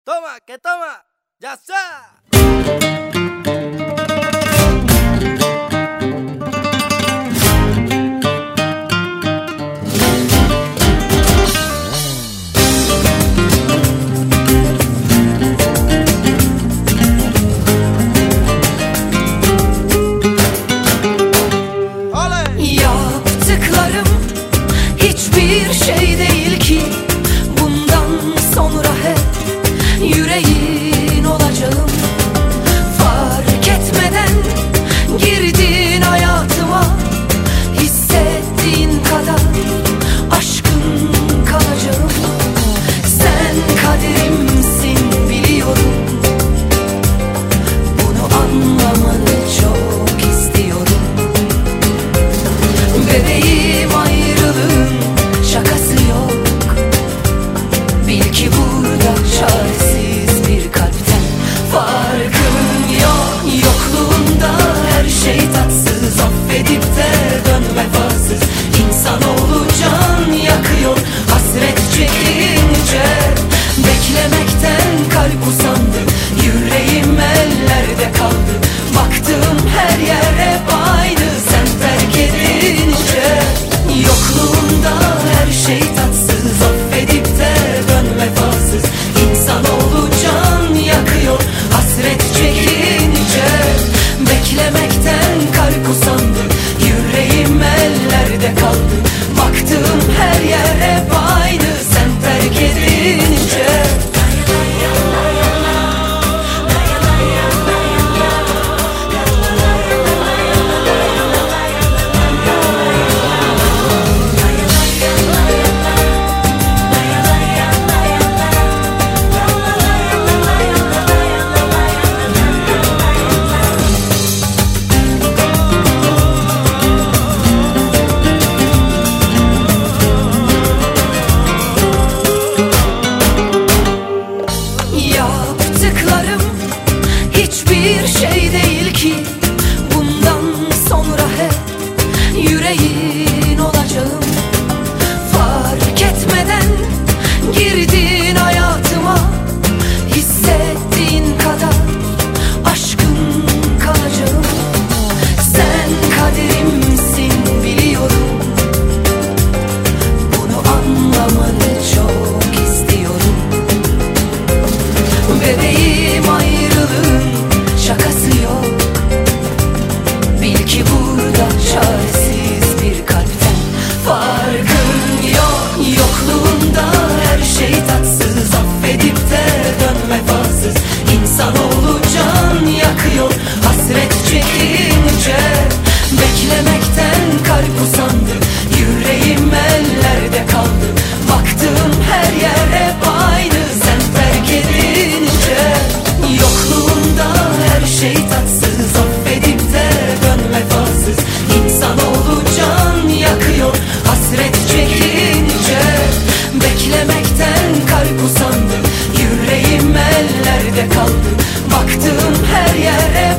Toma, que toma, ya está. Yaptıklarım hiçbir şey değil ki. Bundan sonra hep yüreğin olacağım. Fark etmeden girdin hayatıma. Hissettiğin kadar aşkın kalacağım. Sen kaderimsin biliyorum. Bunu anlamanı çok istiyorum. Bebeğim, ayrılığın şakası yok. Bil ki burada çaresiz bir kalpten farkın yok. Yokluğunda her şey tatsız, affedip de dön vefasız. İnsanoğlu can yakıyor hasret çekince. Beklemekten kalp usandı, yüreğim ellerde kaldı. Baktım her yer hep aynı sen terk edince. Yokluğunda her şey tatsız, affedip de dön vefasız. İnsanoğlu can yakıyor hasret çekince. Beklemekten kalp usandı, yüreğim ellerde kaldı. Baktım her yer hep aynı sen terk edince. Yaptıklarım hiçbir şey değil ki. Bundan sonra hep yüreğin olacağım. Fark etmeden girdin hayatıma. Hissettiğin kadar aşkın kalacağım. Sen kaderimsin biliyorum. Bunu anlamanı çok istiyorum. Bebeğim, ayrılığın şakası yok. Bil ki burada çaresiz bir kalpten farkın yok. Yokluğunda her şey tatsız, affedip de dön vefasız. İnsanoğlu can yakıyor hasret çekince. Beklemekten kalp usandı, yüreğim ellerde kaldı. Baktım her yer hep aynı sen terk edince. Yokluğunda her şey tatsız, affedip de dön vefasız. İnsanoğlu can yakıyor hasret çekince. Beklemekten kalp usandı, yüreğim ellerde kaldı. Baktım her yere